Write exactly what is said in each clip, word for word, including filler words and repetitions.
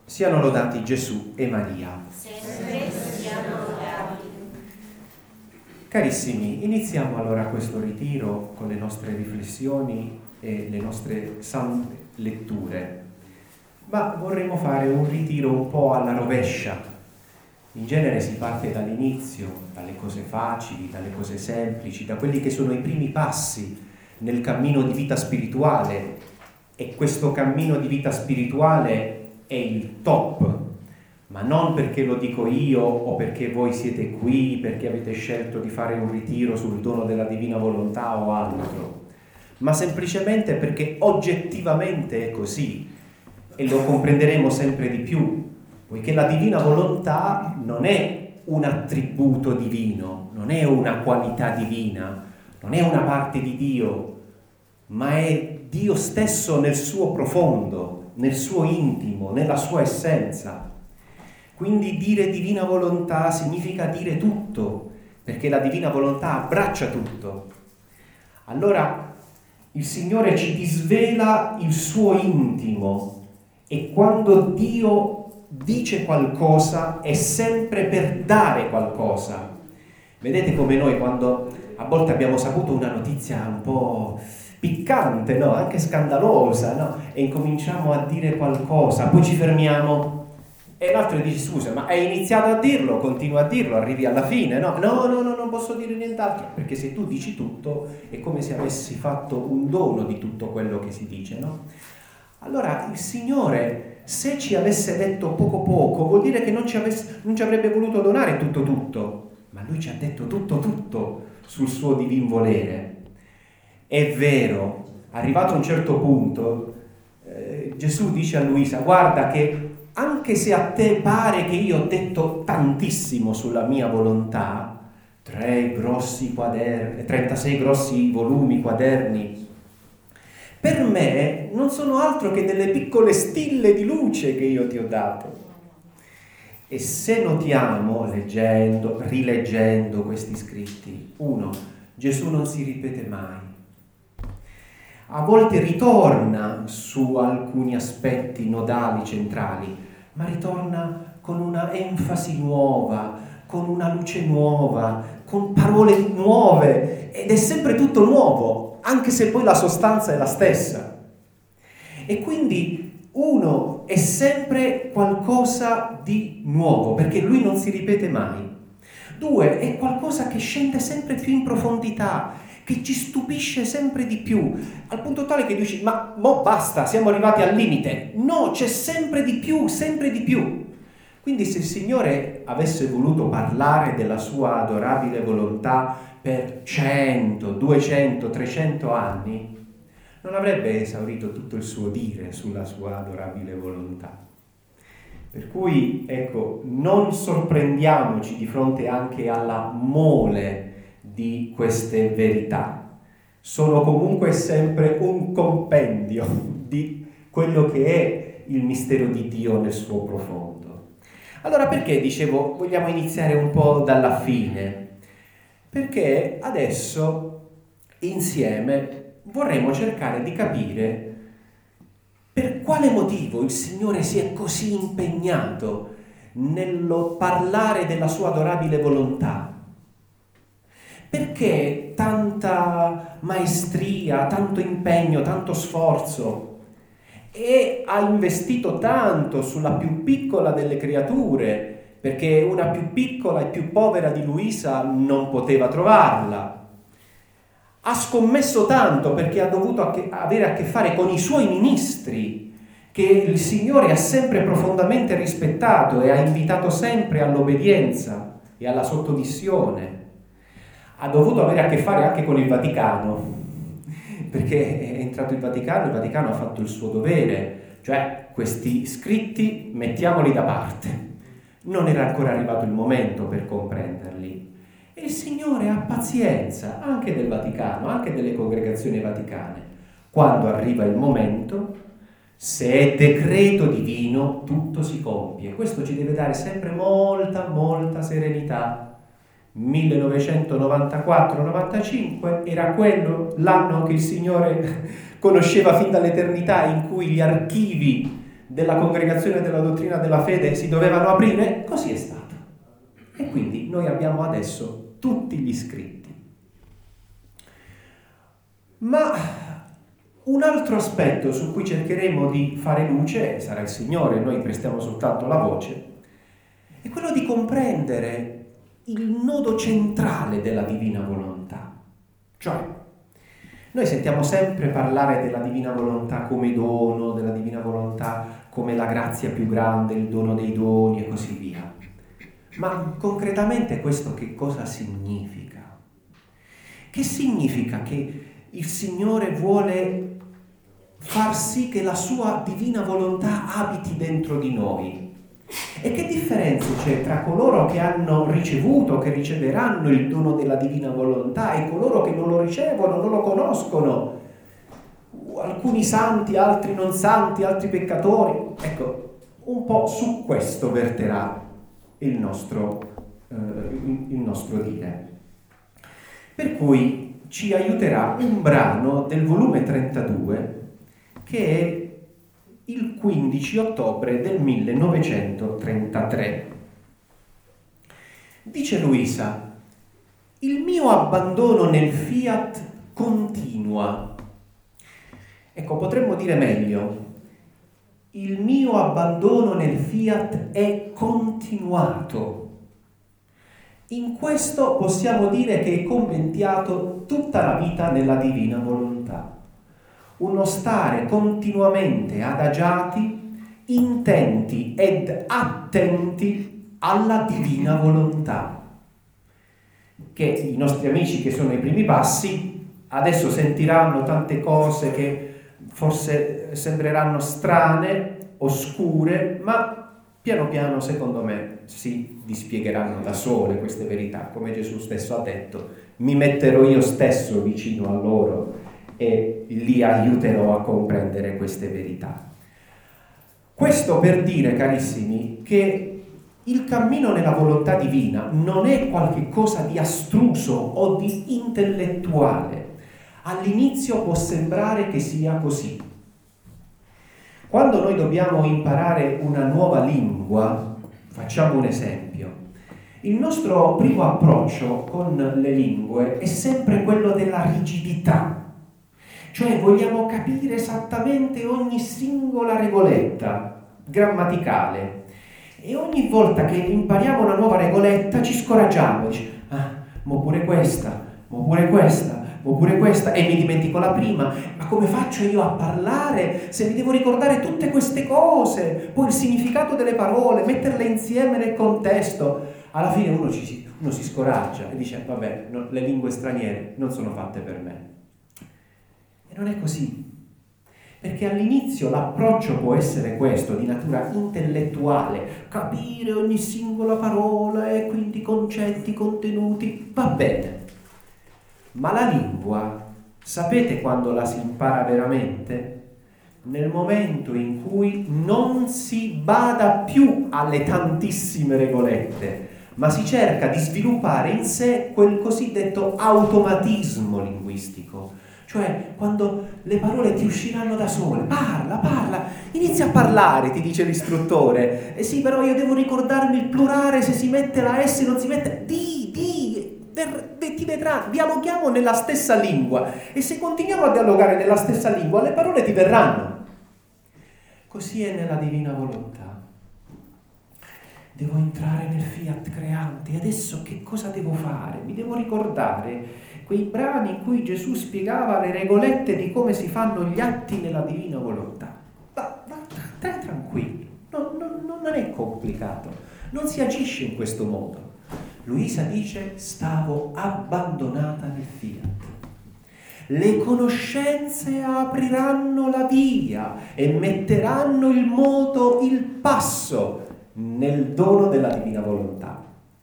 Siano lodati Gesù e Maria. Sempre siano lodati. Carissimi, iniziamo allora questo ritiro con le nostre riflessioni e le nostre sante letture. Ma vorremmo fare un ritiro un po' alla rovescia. In genere si parte dall'inizio, dalle cose facili, dalle cose semplici, da quelli che sono i primi passi nel cammino di vita spirituale. E questo cammino di vita spirituale è il top, ma non perché lo dico io o perché voi siete qui, perché avete scelto di fare un ritiro sul dono della divina volontà o altro, ma semplicemente perché oggettivamente è così e lo comprenderemo sempre di più, poiché la divina volontà non è un attributo divino, non è una qualità divina, non è una parte di Dio, ma è Dio stesso nel suo profondo, nel suo intimo, nella sua essenza. Quindi dire divina volontà significa dire tutto, perché la divina volontà abbraccia tutto. Allora il Signore ci disvela il suo intimo e quando Dio dice qualcosa è sempre per dare qualcosa. Vedete come noi quando a volte abbiamo saputo una notizia un po' piccante, no? Anche scandalosa, no? E incominciamo a dire qualcosa, poi ci fermiamo e l'altro dice scusa, ma hai iniziato a dirlo, continua a dirlo, arrivi alla fine, no? No, no, no, non posso dire nient'altro, perché se tu dici tutto è come se avessi fatto un dono di tutto quello che si dice, no? Allora il Signore, se ci avesse detto poco poco, vuol dire che non ci, avesse, non ci avrebbe voluto donare tutto tutto, ma Lui ci ha detto tutto tutto sul suo divin volere. È vero, arrivato a un certo punto, eh, Gesù dice a Luisa, guarda che anche se a te pare che io ho detto tantissimo sulla mia volontà, tre grossi quaderni, trentasei grossi volumi, quaderni, per me non sono altro che delle piccole stille di luce che io ti ho dato. E se notiamo, leggendo, rileggendo questi scritti, uno, Gesù non si ripete mai. A volte ritorna su alcuni aspetti nodali, centrali, ma ritorna con una enfasi nuova, con una luce nuova, con parole nuove, ed è sempre tutto nuovo, anche se poi la sostanza è la stessa. E quindi uno è sempre qualcosa di nuovo, perché lui non si ripete mai. Due, è qualcosa che scende sempre più in profondità, che ci stupisce sempre di più, al punto tale che dici, ma mo basta, siamo arrivati al limite. No, c'è sempre di più, sempre di più. Quindi se il Signore avesse voluto parlare della sua adorabile volontà per cento, duecento, trecento anni, non avrebbe esaurito tutto il suo dire sulla sua adorabile volontà. Per cui, ecco, non sorprendiamoci di fronte anche alla mole di queste verità. Sono comunque sempre un compendio di quello che è il mistero di Dio nel suo profondo. Allora perché, dicevo, vogliamo iniziare un po' dalla fine? Perché adesso insieme vorremmo cercare di capire per quale motivo il Signore si è così impegnato nel parlare della sua adorabile volontà. Perché tanta maestria, tanto impegno, tanto sforzo, e ha investito tanto sulla più piccola delle creature, perché una più piccola e più povera di Luisa non poteva trovarla. Ha scommesso tanto perché ha dovuto a che, avere a che fare con i suoi ministri, che il Signore ha sempre profondamente rispettato e ha invitato sempre all'obbedienza e alla sottomissione. Ha dovuto avere a che fare anche con il Vaticano, perché è entrato il Vaticano, il Vaticano ha fatto il suo dovere, cioè questi scritti mettiamoli da parte. Non era ancora arrivato il momento per comprenderli. E il Signore ha pazienza anche del Vaticano, anche delle congregazioni vaticane. Quando arriva il momento, se è decreto divino, tutto si compie. Questo ci deve dare sempre molta, molta serenità. millenovecentonovantaquattro novantacinque era quello l'anno che il Signore conosceva fin dall'eternità, in cui gli archivi della congregazione della dottrina della fede si dovevano aprire, così è stato. E quindi noi abbiamo adesso tutti gli scritti. Ma un altro aspetto su cui cercheremo di fare luce, sarà il Signore, noi prestiamo soltanto la voce, è quello di comprendere il nodo centrale della divina volontà. Cioè, noi sentiamo sempre parlare della divina volontà come dono, della divina volontà come la grazia più grande, il dono dei doni e così via. Ma concretamente questo che cosa significa? Che significa che il Signore vuole far sì che la sua divina volontà abiti dentro di noi? E che differenza c'è tra coloro che hanno ricevuto, che riceveranno il dono della divina volontà e coloro che non lo ricevono, non lo conoscono? Alcuni santi, altri non santi, altri peccatori. Ecco, un po' su questo verterà il nostro, eh, il nostro dire. Per cui ci aiuterà un brano del volume trentadue che è il quindici ottobre del millenovecentotrentatré. Dice Luisa: il mio abbandono nel Fiat continua. Ecco, potremmo dire meglio: il mio abbandono nel Fiat è continuato. In questo possiamo dire che è conventiato tutta la vita nella divina volontà. Uno stare continuamente adagiati, intenti ed attenti alla divina volontà. Che i nostri amici che sono ai primi passi adesso sentiranno tante cose che forse sembreranno strane, oscure, ma piano piano, secondo me, si dispiegheranno da sole queste verità. Come Gesù stesso ha detto: mi metterò io stesso vicino a loro e li aiuterò a comprendere queste verità. Questo per dire, carissimi, che il cammino nella volontà divina non è qualche cosa di astruso o di intellettuale. All'inizio può sembrare che sia così. Quando noi dobbiamo imparare una nuova lingua, facciamo un esempio, il nostro primo approccio con le lingue è sempre quello della rigidità. Cioè vogliamo capire esattamente ogni singola regoletta grammaticale e ogni volta che impariamo una nuova regoletta ci scoraggiamo, dici, ah, ma pure questa, ma pure questa, ma pure questa, e mi dimentico la prima. Ma come faccio io a parlare se mi devo ricordare tutte queste cose? Poi il significato delle parole, metterle insieme nel contesto. Alla fine uno, ci, uno si scoraggia e dice, vabbè, no, le lingue straniere non sono fatte per me. Non è così, perché all'inizio l'approccio può essere questo, di natura intellettuale, capire ogni singola parola e quindi concetti, contenuti, va bene. Ma la lingua, sapete quando la si impara veramente? Nel momento in cui non si bada più alle tantissime regolette, ma si cerca di sviluppare in sé quel cosiddetto automatismo linguistico. Cioè, quando le parole ti usciranno da sole, parla, parla, inizia a parlare, ti dice l'istruttore. E sì, però io devo ricordarmi il plurale, se si mette la S non si mette, di, di, ver, ti vedrà, dialoghiamo nella stessa lingua. E se continuiamo a dialogare nella stessa lingua, le parole ti verranno. Così è nella divina volontà. Devo entrare nel Fiat creante, e adesso che cosa devo fare? Mi devo ricordare quei brani in cui Gesù spiegava le regolette di come si fanno gli atti nella divina volontà. Ma, ma stai tranquillo, non, non, non è complicato, non si agisce in questo modo. Luisa dice: stavo abbandonata nel Fiat. Le conoscenze apriranno la via e metteranno il moto, il passo nel dono della divina volontà.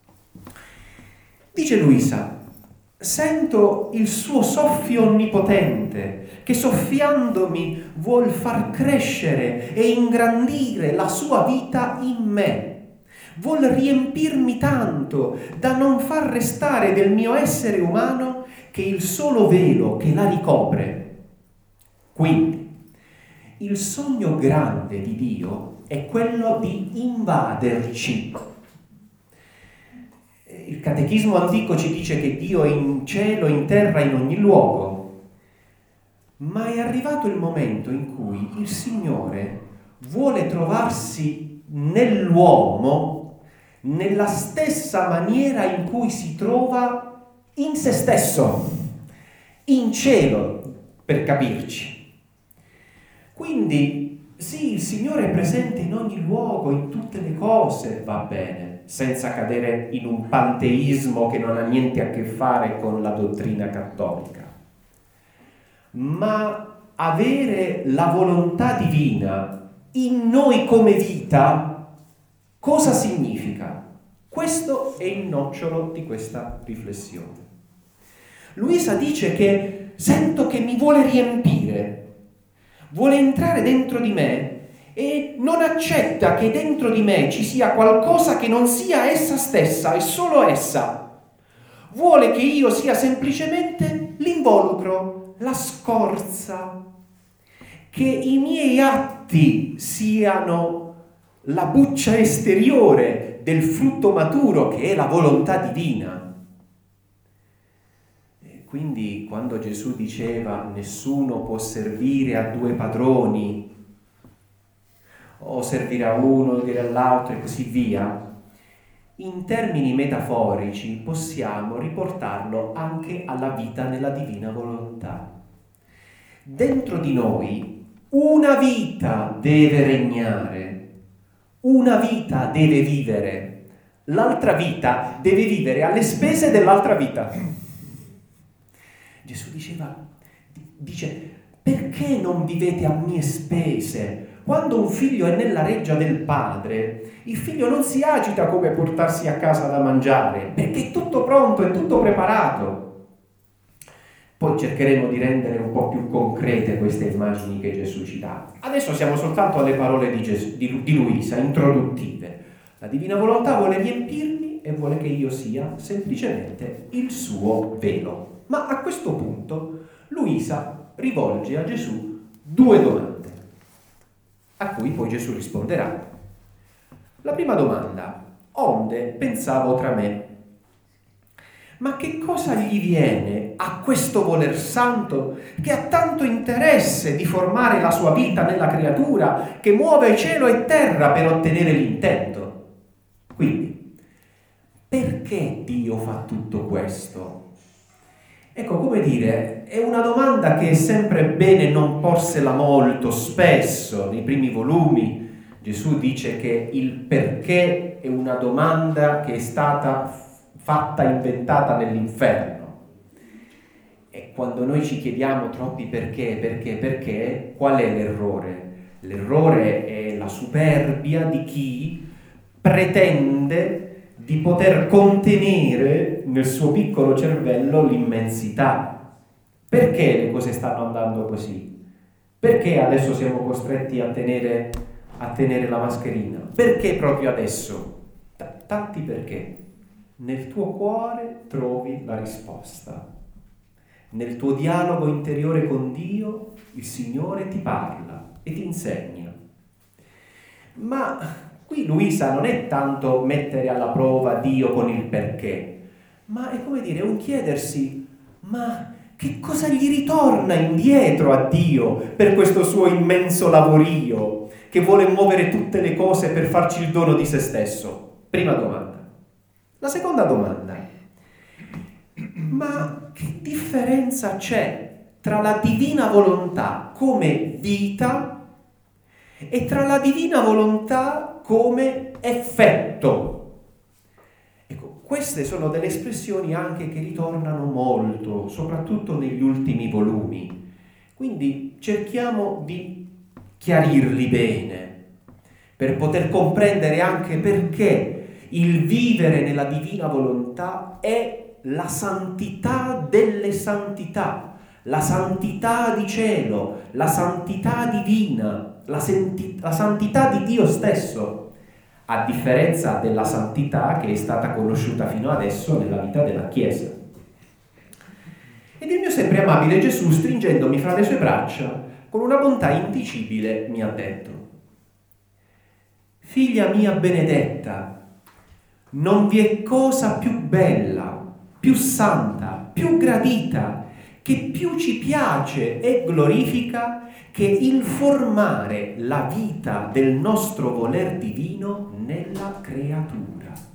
Dice Luisa: sento il suo soffio onnipotente che soffiandomi vuol far crescere e ingrandire la sua vita in me. Vuol riempirmi tanto da non far restare del mio essere umano che il solo velo che la ricopre. Quindi, il sogno grande di Dio è quello di invaderci. Il catechismo antico ci dice che Dio è in cielo, in terra, in ogni luogo. Ma è arrivato il momento in cui il Signore vuole trovarsi nell'uomo nella stessa maniera in cui si trova in se stesso, in cielo, per capirci. Quindi, sì, il Signore è presente in ogni luogo, in tutte le cose, va bene, senza cadere in un panteismo che non ha niente a che fare con la dottrina cattolica. Ma avere la volontà divina in noi come vita, cosa significa? Questo è il nocciolo di questa riflessione. Luisa dice che sento che mi vuole riempire, vuole entrare dentro di me e non accetta che dentro di me ci sia qualcosa che non sia essa stessa, è solo essa. Vuole che io sia semplicemente l'involucro, la scorza, che i miei atti siano la buccia esteriore del frutto maturo che è la volontà divina. E quindi quando Gesù diceva nessuno può servire a due padroni, o servire a uno, dire all'altro e così via, in termini metaforici possiamo riportarlo anche alla vita nella divina volontà. Dentro di noi una vita deve regnare, una vita deve vivere, l'altra vita deve vivere alle spese dell'altra vita. Gesù diceva, dice, perché non vivete a mie spese? Quando un figlio è nella reggia del padre, il figlio non si agita come portarsi a casa da mangiare, perché è tutto pronto, è tutto preparato. Poi cercheremo di rendere un po' più concrete queste immagini che Gesù ci dà. Adesso siamo soltanto alle parole di, Gesù, di, di Luisa, introduttive. La divina volontà vuole riempirmi e vuole che io sia semplicemente il suo velo. Ma a questo punto Luisa rivolge a Gesù due domande, a cui poi Gesù risponderà. La prima domanda: onde pensavo tra me, ma che cosa gli viene a questo voler santo che ha tanto interesse di formare la sua vita nella creatura, che muove cielo e terra per ottenere l'intento? Quindi, perché Dio fa tutto questo? Ecco, come dire, è una domanda che è sempre bene non porsela molto spesso. Nei primi volumi Gesù dice che il perché è una domanda che è stata fatta, inventata nell'inferno. E quando noi ci chiediamo troppi perché, perché, perché, qual è l'errore? L'errore è la superbia di chi pretende di poter contenere nel suo piccolo cervello l'immensità. Perché le cose stanno andando così? Perché adesso siamo costretti a tenere, a tenere la mascherina? Perché proprio adesso? T- tanti perché. Nel tuo cuore trovi la risposta. Nel tuo dialogo interiore con Dio, il Signore ti parla e ti insegna. Ma qui Luisa non è tanto mettere alla prova Dio con il perché, ma è come dire, è un chiedersi, ma che cosa gli ritorna indietro a Dio per questo suo immenso lavorio che vuole muovere tutte le cose per farci il dono di se stesso? Prima domanda. La seconda domanda: ma che differenza c'è tra la divina volontà come vita e tra la divina volontà come effetto? Ecco, queste sono delle espressioni anche che ritornano molto, soprattutto negli ultimi volumi. Quindi cerchiamo di chiarirli bene, per poter comprendere anche perché il vivere nella divina volontà è la santità delle santità, la santità di cielo, la santità divina, la, senti- la santità di Dio stesso, a differenza della santità che è stata conosciuta fino adesso nella vita della Chiesa. Ed il mio sempre amabile Gesù, stringendomi fra le sue braccia, con una bontà indicibile mi ha detto: figlia mia benedetta, non vi è cosa più bella, più santa, più gradita, che più ci piace e glorifica che il formare la vita del nostro voler divino nella creatura.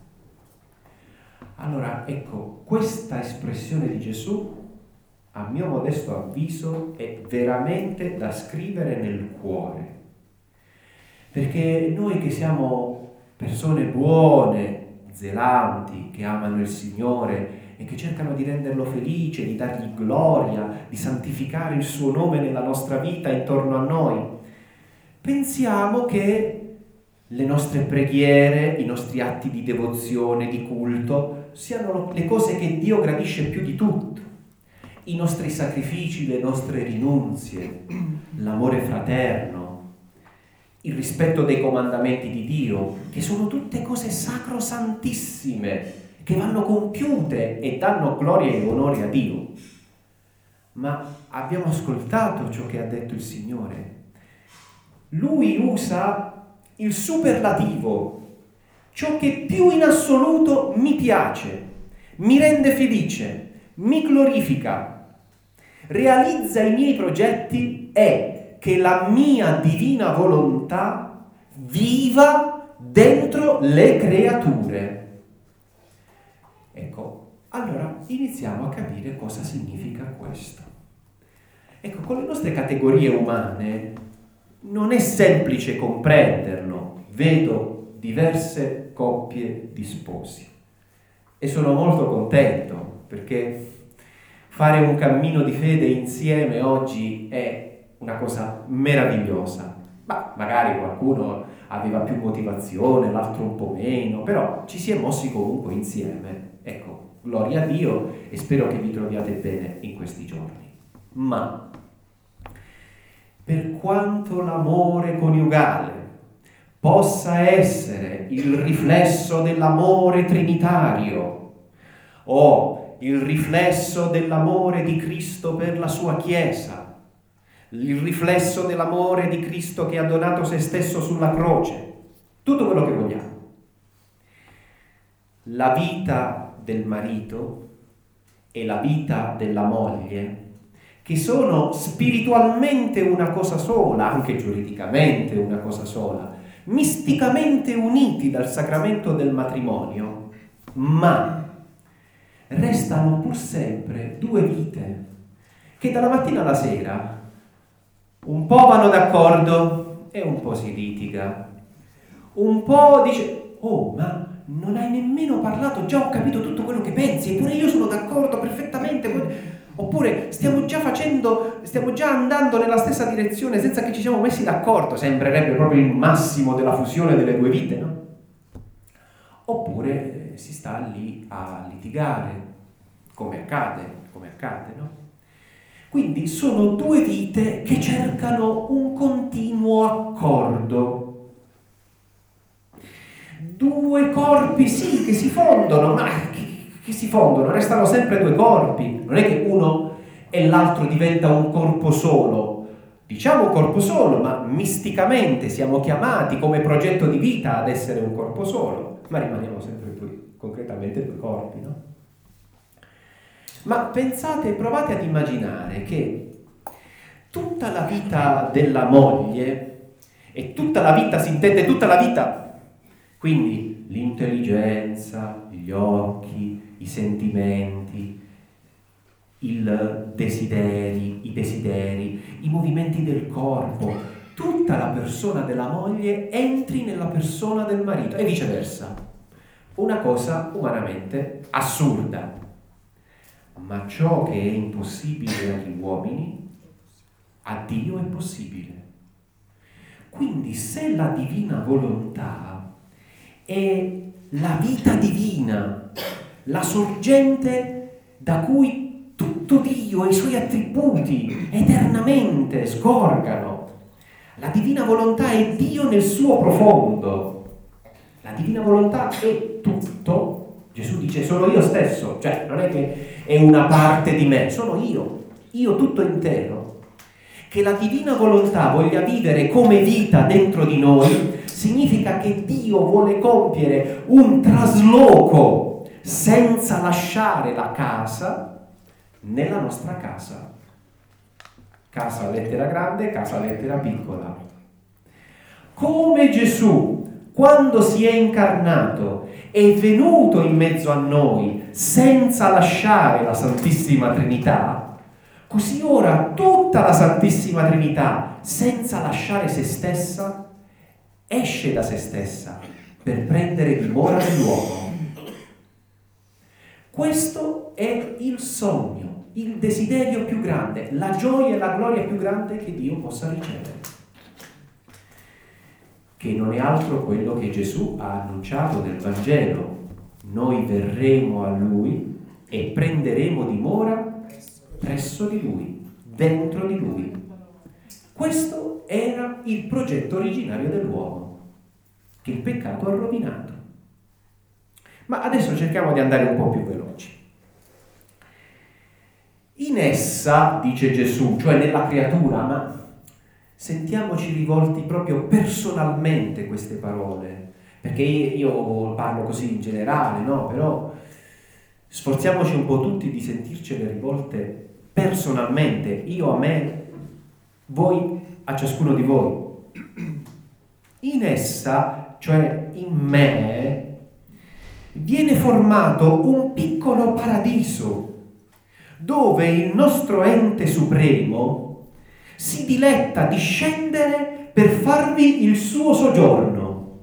Allora, ecco, questa espressione di Gesù, a mio modesto avviso, è veramente da scrivere nel cuore. Perché noi che siamo persone buone, zelanti, che amano il Signore e che cercano di renderlo felice, di dargli gloria, di santificare il suo nome nella nostra vita intorno a noi, pensiamo che le nostre preghiere, i nostri atti di devozione, di culto, siano le cose che Dio gradisce più di tutto. I nostri sacrifici, le nostre rinunzie, l'amore fraterno, il rispetto dei comandamenti di Dio, che sono tutte cose sacrosantissime, che vanno compiute e danno gloria e onore a Dio. Ma abbiamo ascoltato ciò che ha detto il Signore. Lui usa il superlativo, ciò che più in assoluto mi piace, mi rende felice, mi glorifica, realizza i miei progetti è che la mia divina volontà viva dentro le creature. Ecco, allora iniziamo a capire cosa significa questo. Ecco, con le nostre categorie umane non è semplice comprenderlo. Vedo diverse coppie di sposi e sono molto contento perché fare un cammino di fede insieme oggi è una cosa meravigliosa. Ma magari qualcuno aveva più motivazione, l'altro un po' meno, però ci si è mossi comunque insieme. Ecco, gloria a Dio e spero che vi troviate bene in questi giorni. Ma per quanto l'amore coniugale possa essere il riflesso dell'amore trinitario o il riflesso dell'amore di Cristo per la sua Chiesa, il riflesso dell'amore di Cristo che ha donato se stesso sulla croce, tutto quello che vogliamo, la vita del marito e la vita della moglie, che sono spiritualmente una cosa sola, anche giuridicamente una cosa sola, misticamente uniti dal sacramento del matrimonio, ma restano pur sempre due vite che dalla mattina alla sera un po' vanno d'accordo e un po' si litiga, un po' dice: oh, ma non hai nemmeno parlato, già ho capito tutto quello che pensi, eppure io sono d'accordo perfettamente. Oppure stiamo già facendo, stiamo già andando nella stessa direzione senza che ci siamo messi d'accordo. Sembrerebbe proprio il massimo della fusione delle due vite, no? Oppure si sta lì a litigare, come accade, come accade, no? Quindi sono due vite che cercano un continuo accordo. Due corpi, sì, che si fondono, ma che, che si fondono, restano sempre due corpi. Non è che uno e l'altro diventa un corpo solo. Diciamo un corpo solo, ma misticamente siamo chiamati come progetto di vita ad essere un corpo solo, ma rimaniamo sempre poi concretamente due corpi, no? Ma pensate, provate ad immaginare che tutta la vita della moglie, e tutta la vita si intende tutta la vita, quindi l'intelligenza, gli occhi, i sentimenti, il desideri, i desideri, i movimenti del corpo, tutta la persona della moglie entri nella persona del marito e viceversa. Una cosa umanamente assurda. Ma ciò che è impossibile agli uomini, a Dio è possibile. Quindi se la divina volontà è la vita divina, la sorgente da cui tutto Dio e i suoi attributi eternamente sgorgano, la divina volontà è Dio nel suo profondo, la divina volontà è tutto. Gesù dice: sono io stesso, cioè non è che è una parte di me, sono io, io tutto intero, che che la divina volontà voglia vivere come vita dentro di noi, significa che Dio vuole compiere un trasloco senza lasciare la casa nella nostra casa. Casa lettera grande, casa lettera piccola. Come Gesù, quando si è incarnato, è venuto in mezzo a noi senza lasciare la Santissima Trinità, così ora tutta la Santissima Trinità, senza lasciare se stessa, esce da se stessa per prendere dimora nell'uomo. Questo è il sogno, il desiderio più grande, la gioia e la gloria più grande che Dio possa ricevere, che non è altro quello che Gesù ha annunciato nel Vangelo. Noi verremo a Lui e prenderemo dimora presso di Lui, dentro di Lui. Questo era il progetto originario dell'uomo, che il peccato ha rovinato. Ma adesso cerchiamo di andare un po' più veloci. In essa, dice Gesù, cioè nella creatura, ma sentiamoci rivolti proprio personalmente queste parole, perché io parlo così in generale, no? Però sforziamoci un po' tutti di sentircele rivolte personalmente, io a me, voi a ciascuno di voi. In essa, cioè in me, viene formato un piccolo paradiso dove il nostro ente supremo si diletta di scendere per farvi il suo soggiorno.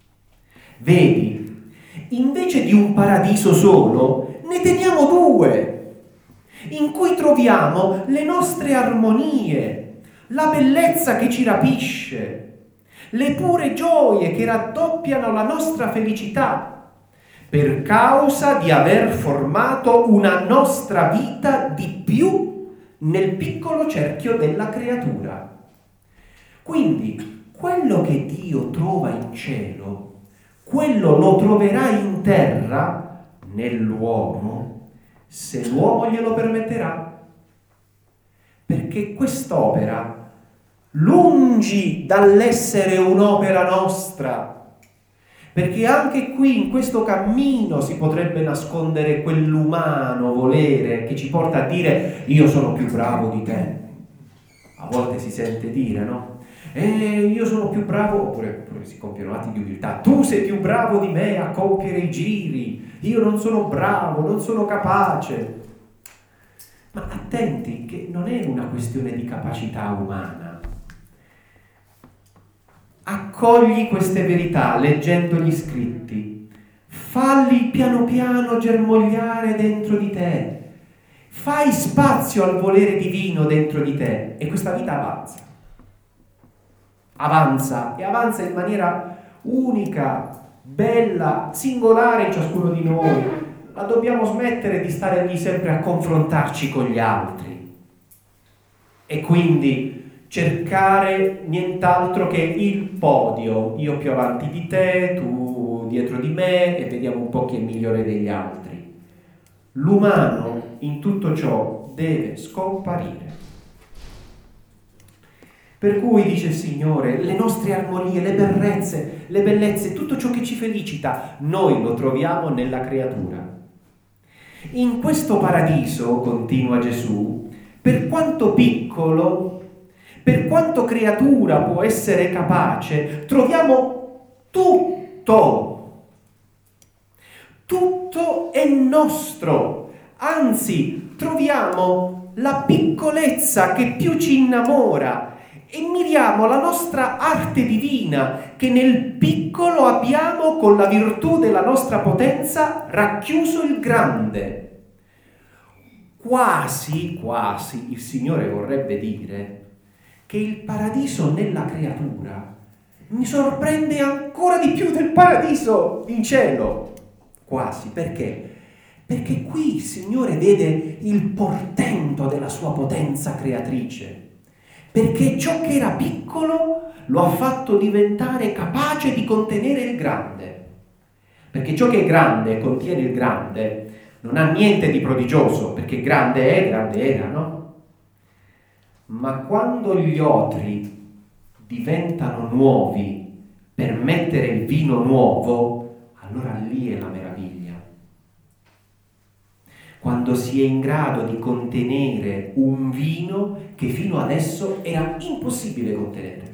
Vedi, invece di un paradiso solo, ne teniamo due, in cui troviamo le nostre armonie, la bellezza che ci rapisce, le pure gioie che raddoppiano la nostra felicità, per causa di aver formato una nostra vita di più nel piccolo cerchio della creatura. Quindi, quello che Dio trova in cielo, quello lo troverà in terra, nell'uomo, se l'uomo glielo permetterà. Perché quest'opera, lungi dall'essere un'opera nostra, perché anche qui in questo cammino si potrebbe nascondere quell'umano volere che ci porta a dire io sono più bravo di te. A volte si sente dire, no? E io sono più bravo, oppure, oppure si compiono atti di umiltà, tu sei più bravo di me a compiere i giri, io non sono bravo, non sono capace. Ma attenti che non è una questione di capacità umana. Accogli queste verità leggendo gli scritti, falli piano piano germogliare dentro di te, fai spazio al volere divino dentro di te e questa vita avanza. Avanza e avanza in maniera unica, bella, singolare in ciascuno di noi. Ma dobbiamo smettere di stare lì sempre a confrontarci con gli altri e quindi cercare nient'altro che il podio, io più avanti di te, tu dietro di me e vediamo un po' chi è migliore degli altri. L'umano in tutto ciò deve scomparire. Per cui dice il Signore, le nostre armonie, le bellezze, le bellezze, tutto ciò che ci felicita, noi lo troviamo nella creatura. In questo paradiso, continua Gesù, per quanto piccolo, per quanto creatura può essere capace, troviamo tutto. Tutto è nostro. Anzi, troviamo la piccolezza che più ci innamora e miriamo la nostra arte divina che nel piccolo abbiamo con la virtù della nostra potenza racchiuso il grande. Quasi, quasi il Signore vorrebbe dire che il paradiso nella creatura mi sorprende ancora di più del paradiso in cielo. Quasi, perché? Perché qui il Signore vede il portento della sua potenza creatrice. Perché ciò che era piccolo lo ha fatto diventare capace di contenere il grande. Perché ciò che è grande contiene il grande non ha niente di prodigioso, perché grande è, grande era, no? Ma quando gli otri diventano nuovi per mettere il vino nuovo, allora lì è la meraviglia. Quando si è in grado di contenere un vino che fino adesso era impossibile contenere.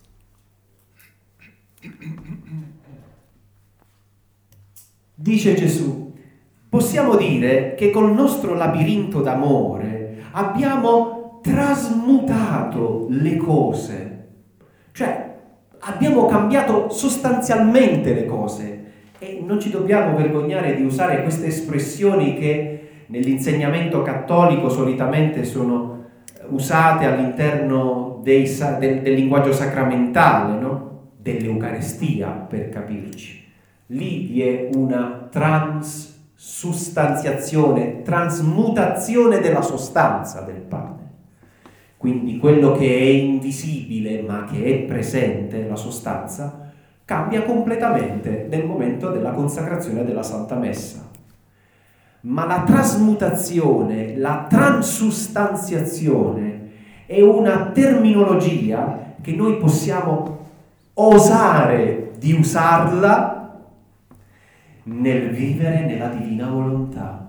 Dice Gesù, possiamo dire che col nostro labirinto d'amore abbiamo trasmutato le cose, cioè abbiamo cambiato sostanzialmente le cose, e non ci dobbiamo vergognare di usare queste espressioni che nell'insegnamento cattolico solitamente sono usate all'interno dei, del, del linguaggio sacramentale, no? Dell'Eucarestia, per capirci. Lì vi è una transustanziazione, trasmutazione della sostanza del pane. Quindi quello che è invisibile ma che è presente, la sostanza, cambia completamente nel momento della consacrazione della Santa Messa. Ma la trasmutazione, la transustanziazione è una terminologia che noi possiamo osare di usarla nel vivere nella divina volontà.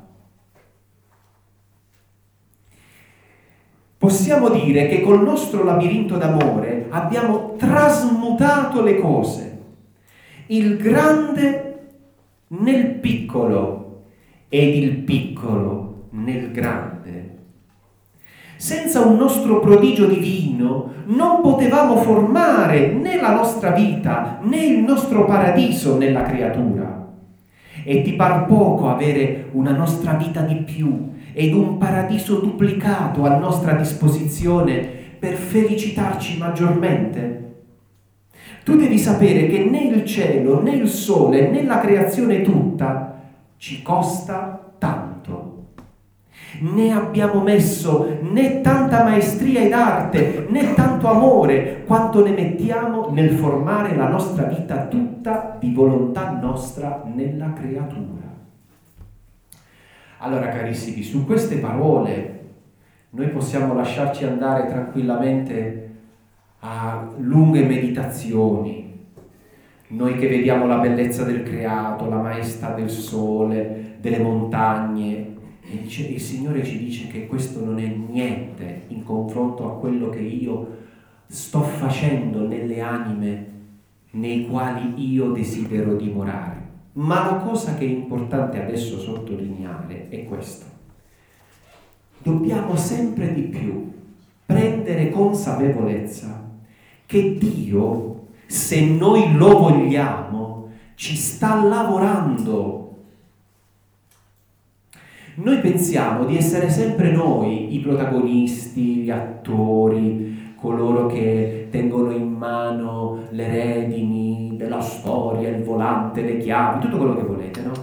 Possiamo dire che col nostro labirinto d'amore abbiamo trasmutato le cose, il grande nel piccolo ed il piccolo nel grande. Senza un nostro prodigio divino non potevamo formare né la nostra vita né il nostro paradiso nella creatura. E ti par poco avere una nostra vita di più ed un paradiso duplicato a nostra disposizione per felicitarci maggiormente? Tu devi sapere che né il cielo, né il sole, né la creazione tutta ci costa tanto. Ne abbiamo messo né tanta maestria ed arte, né tanto amore, quanto ne mettiamo nel formare la nostra vita tutta di volontà nostra nella creatura. Allora, carissimi, su queste parole noi possiamo lasciarci andare tranquillamente a lunghe meditazioni. Noi che vediamo la bellezza del creato, la maestà del sole, delle montagne, e dice, il Signore ci dice che questo non è niente in confronto a quello che io sto facendo nelle anime nei quali io desidero dimorare. Ma la cosa che è importante adesso sottolineare è questo: dobbiamo sempre di più prendere consapevolezza che Dio, se noi lo vogliamo, ci sta lavorando. Noi pensiamo di essere sempre noi i protagonisti, gli attori, coloro che tengono in mano le redini della storia, il volante, le chiavi, tutto quello che volete, no?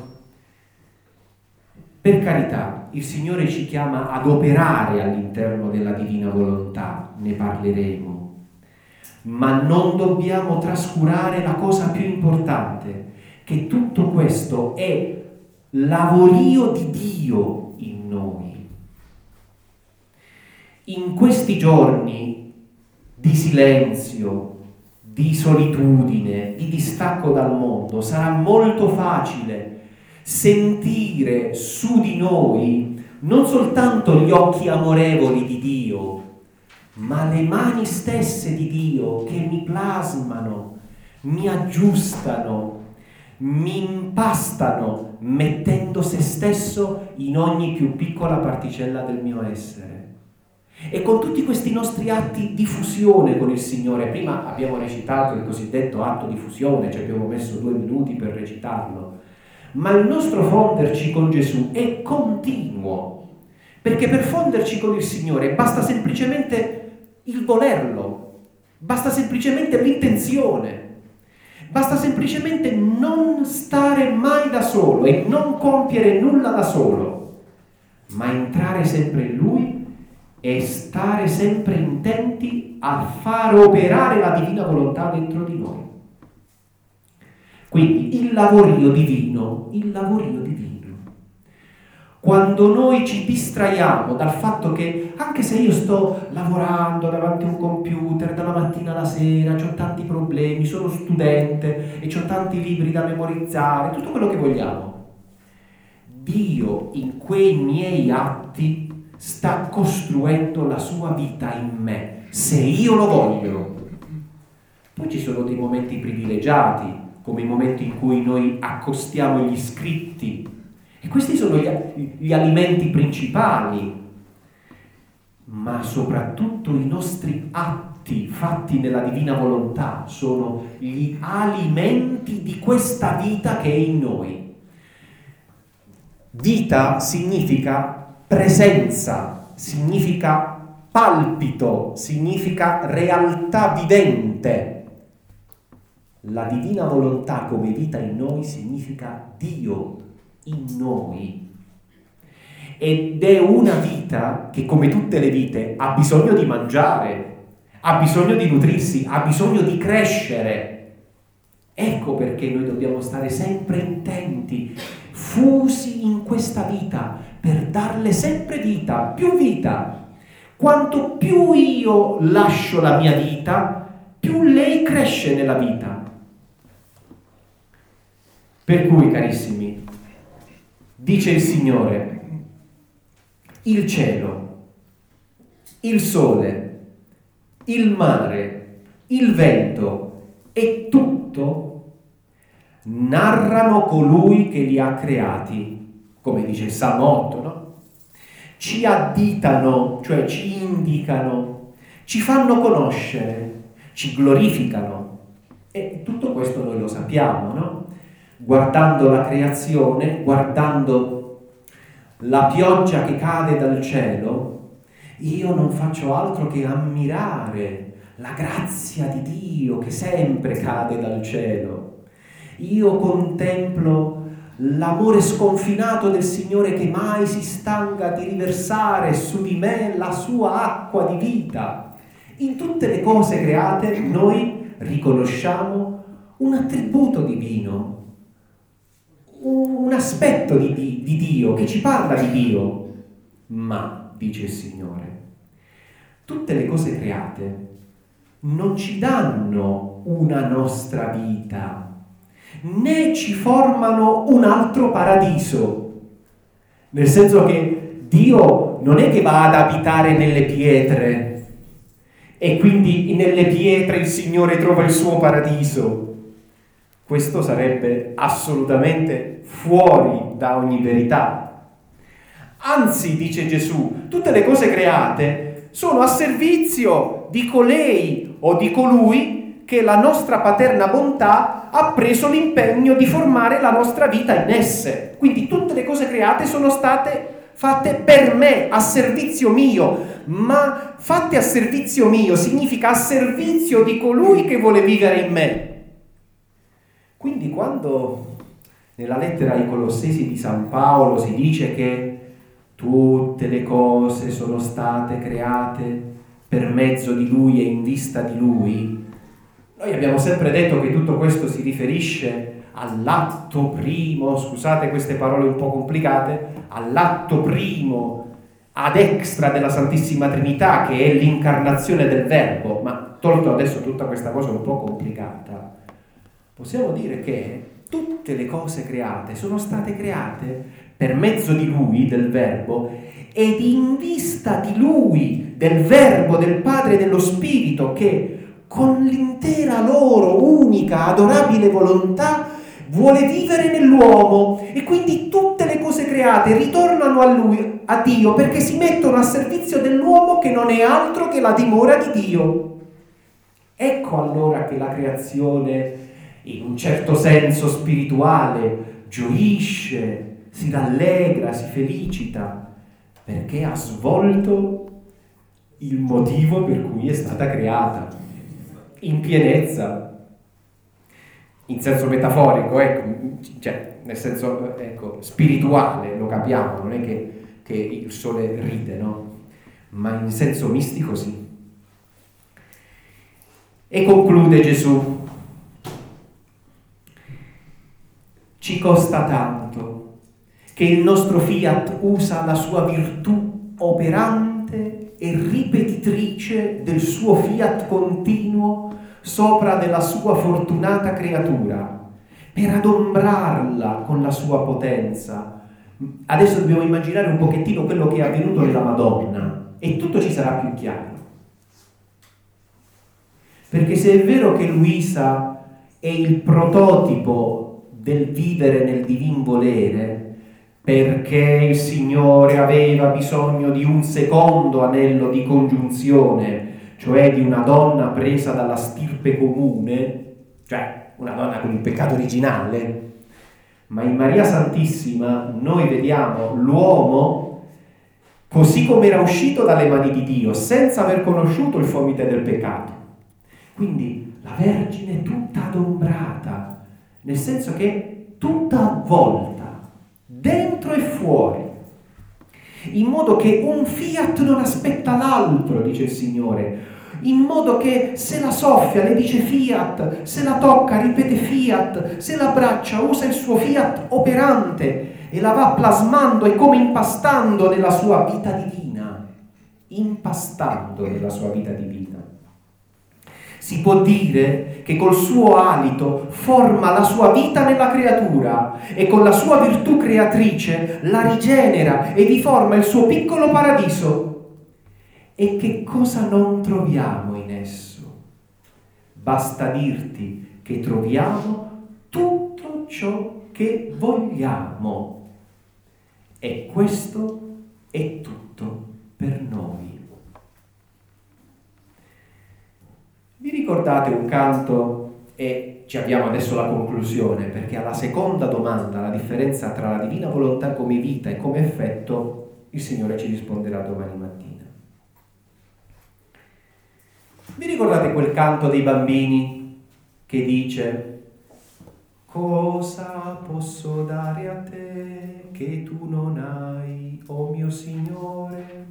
Per carità, il Signore ci chiama ad operare all'interno della divina volontà, ne parleremo, ma non dobbiamo trascurare la cosa più importante, che tutto questo è lavorio di Dio in noi. In questi giorni di silenzio, di solitudine, di distacco dal mondo, sarà molto facile sentire su di noi non soltanto gli occhi amorevoli di Dio, ma le mani stesse di Dio che mi plasmano, mi aggiustano, mi impastano, mettendo se stesso in ogni più piccola particella del mio essere. E con tutti questi nostri atti di fusione con il Signore, prima abbiamo recitato il cosiddetto atto di fusione, ci abbiamo messo due minuti per recitarlo, ma il nostro fonderci con Gesù è continuo, perché per fonderci con il Signore basta semplicemente il volerlo, basta semplicemente l'intenzione, basta semplicemente non stare mai da solo e non compiere nulla da solo, ma entrare sempre in Lui e stare sempre intenti a far operare la divina volontà dentro di noi. Quindi il lavorio divino, il lavorio divino. quando noi ci distraiamo dal fatto che anche se io sto lavorando davanti a un computer dalla mattina alla sera, ho tanti problemi, sono studente e ho tanti libri da memorizzare, tutto quello che vogliamo, Dio in quei miei atti sta costruendo la sua vita in me, se io lo voglio. Poi ci sono dei momenti privilegiati, come i momenti in cui noi accostiamo gli scritti, e questi sono gli, gli alimenti principali, ma soprattutto i nostri atti fatti nella divina volontà sono gli alimenti di questa vita che è in noi. Vita significa presenza, significa palpito, significa realtà vivente. La divina volontà come vita in noi significa Dio in noi, ed è una vita che, come tutte le vite, ha bisogno di mangiare, ha bisogno di nutrirsi, ha bisogno di crescere. Ecco perché noi dobbiamo stare sempre intenti, fusi in questa vita, per darle sempre vita, più vita. Quanto più io lascio la mia vita, più lei cresce nella vita. Per cui, carissimi, dice il Signore, il cielo, il sole, il mare, il vento e tutto narrano colui che li ha creati, come dice il Salmo otto, no? Ci additano, cioè ci indicano, ci fanno conoscere, ci glorificano. E tutto questo noi lo sappiamo, no? Guardando la creazione, guardando la pioggia che cade dal cielo, io non faccio altro che ammirare la grazia di Dio che sempre cade dal cielo. Io contemplo l'amore sconfinato del Signore che mai si stanca di riversare su di me la sua acqua di vita. In tutte le cose create noi riconosciamo un attributo divino, un aspetto di, di, di Dio, che ci parla di Dio. Ma, dice il Signore, tutte le cose create non ci danno una nostra vita, né ci formano un altro paradiso. Nel senso che Dio non è che va ad abitare nelle pietre e quindi nelle pietre il Signore trova il suo paradiso. Questo sarebbe assolutamente fuori da ogni verità. Anzi, dice Gesù, tutte le cose create sono a servizio di colei o di colui che la nostra paterna bontà ha preso l'impegno di formare la nostra vita in esse. Quindi tutte le cose create sono state fatte per me, a servizio mio, ma fatte a servizio mio significa a servizio di colui che vuole vivere in me. Quindi quando nella lettera ai Colossesi di San Paolo si dice che tutte le cose sono state create per mezzo di Lui e in vista di Lui, noi abbiamo sempre detto che tutto questo si riferisce all'atto primo, scusate queste parole un po' complicate, all'atto primo ad extra della Santissima Trinità, che è l'incarnazione del Verbo. Ma tolto adesso tutta questa cosa un po' complicata, possiamo dire che tutte le cose create sono state create per mezzo di Lui, del Verbo, ed in vista di Lui, del Verbo, del Padre e dello Spirito, che con l'intera loro unica, adorabile volontà vuole vivere nell'uomo. E quindi tutte le cose create ritornano a Lui, a Dio, perché si mettono a servizio dell'uomo che non è altro che la dimora di Dio. Ecco allora che la creazione, in un certo senso spirituale, gioisce, si rallegra, si felicita, perché ha svolto il motivo per cui è stata creata, in pienezza, in senso metaforico, ecco, cioè nel senso ecco, spirituale, lo capiamo, non è che, che il sole ride, no? Ma in senso mistico sì. E conclude Gesù: ci costa tanto che il nostro fiat usa la sua virtù operante e ripetitrice del suo fiat continuo sopra della sua fortunata creatura, per adombrarla con la sua potenza. Adesso dobbiamo immaginare un pochettino quello che è avvenuto nella Madonna e tutto ci sarà più chiaro. Perché se è vero che Luisa è il prototipo del vivere nel divin volere, perché il Signore aveva bisogno di un secondo anello di congiunzione, cioè di una donna presa dalla stirpe comune, cioè una donna con il peccato originale, ma in Maria Santissima noi vediamo l'uomo così come era uscito dalle mani di Dio, senza aver conosciuto il fomite del peccato. Quindi la Vergine tutta adombrata, nel senso che tutta avvolta, dentro e fuori, in modo che un fiat non aspetta l'altro, dice il Signore, in modo che se la soffia le dice fiat, se la tocca ripete fiat, se la abbraccia usa il suo fiat operante e la va plasmando e come impastando nella sua vita divina, impastando nella sua vita divina. Si può dire che col suo alito forma la sua vita nella creatura e con la sua virtù creatrice la rigenera e vi forma il suo piccolo paradiso. E che cosa non troviamo in esso? Basta dirti che troviamo tutto ciò che vogliamo. E questo è tutto per noi. Vi ricordate un canto, e ci abbiamo adesso la conclusione, perché alla seconda domanda, la differenza tra la divina volontà come vita e come effetto, il Signore ci risponderà domani mattina. Vi ricordate quel canto dei bambini che dice: cosa posso dare a te che tu non hai, o mio Signore?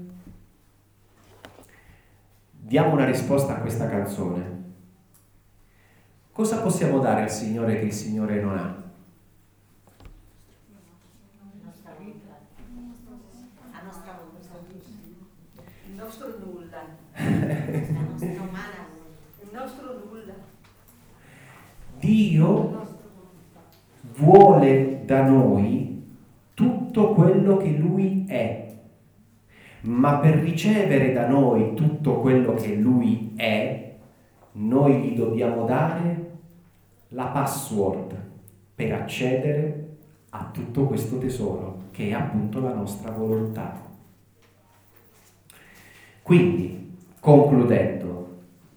Diamo una risposta a questa canzone. Cosa possiamo dare al Signore che il Signore non ha? La nostra vita, la nostra volontà, il nostro nulla, la nostra umana, il nostro nulla. Dio vuole da noi tutto quello che Lui è. Ma per ricevere da noi tutto quello che Lui è, noi gli dobbiamo dare la password per accedere a tutto questo tesoro, che è appunto la nostra volontà. Quindi, concludendo,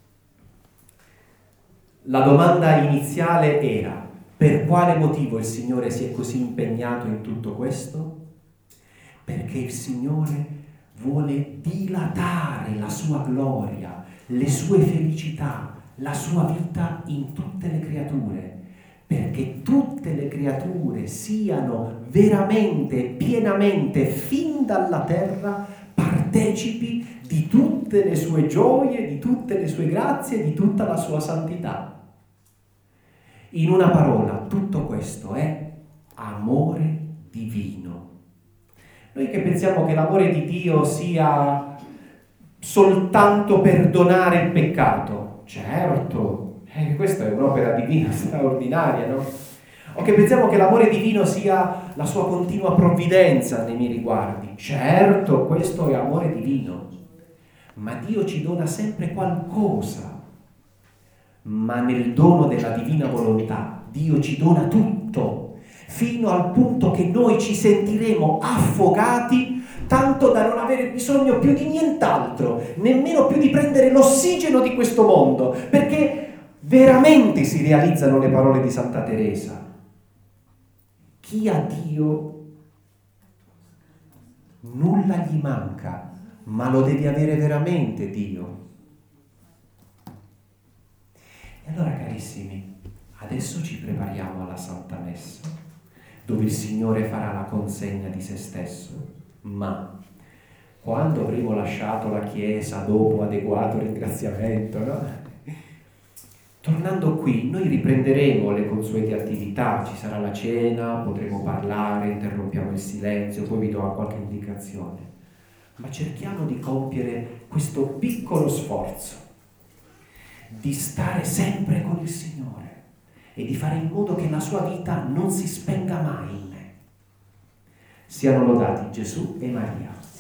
la domanda iniziale era: per quale motivo il Signore si è così impegnato in tutto questo? Perché il Signore vuole dilatare la sua gloria, le sue felicità, la sua vita in tutte le creature, perché tutte le creature siano veramente, pienamente, fin dalla terra, partecipi di tutte le sue gioie, di tutte le sue grazie, di tutta la sua santità. In una parola, tutto questo è amore divino. Noi che pensiamo che l'amore di Dio sia soltanto perdonare il peccato, certo, eh, questa è un'opera divina straordinaria, no? O che pensiamo che l'amore divino sia la sua continua provvidenza nei miei riguardi, certo, questo è amore divino, ma Dio ci dona sempre qualcosa, ma nel dono della divina volontà Dio ci dona tutto, fino al punto che noi ci sentiremo affogati tanto da non avere bisogno più di nient'altro, nemmeno più di prendere l'ossigeno di questo mondo, perché veramente si realizzano le parole di Santa Teresa: chi ha Dio nulla gli manca, ma lo devi avere veramente Dio. E allora, carissimi, adesso ci prepariamo alla Santa Messa, dove il Signore farà la consegna di se stesso, ma quando avremo lasciato la Chiesa dopo adeguato ringraziamento, no? Tornando qui, noi riprenderemo le consuete attività, ci sarà la cena, potremo parlare, interrompiamo il silenzio, poi vi do qualche indicazione. Ma cerchiamo di compiere questo piccolo sforzo, di stare sempre con il Signore e di fare in modo che la sua vita non si spenga mai in me. Siano lodati Gesù e Maria.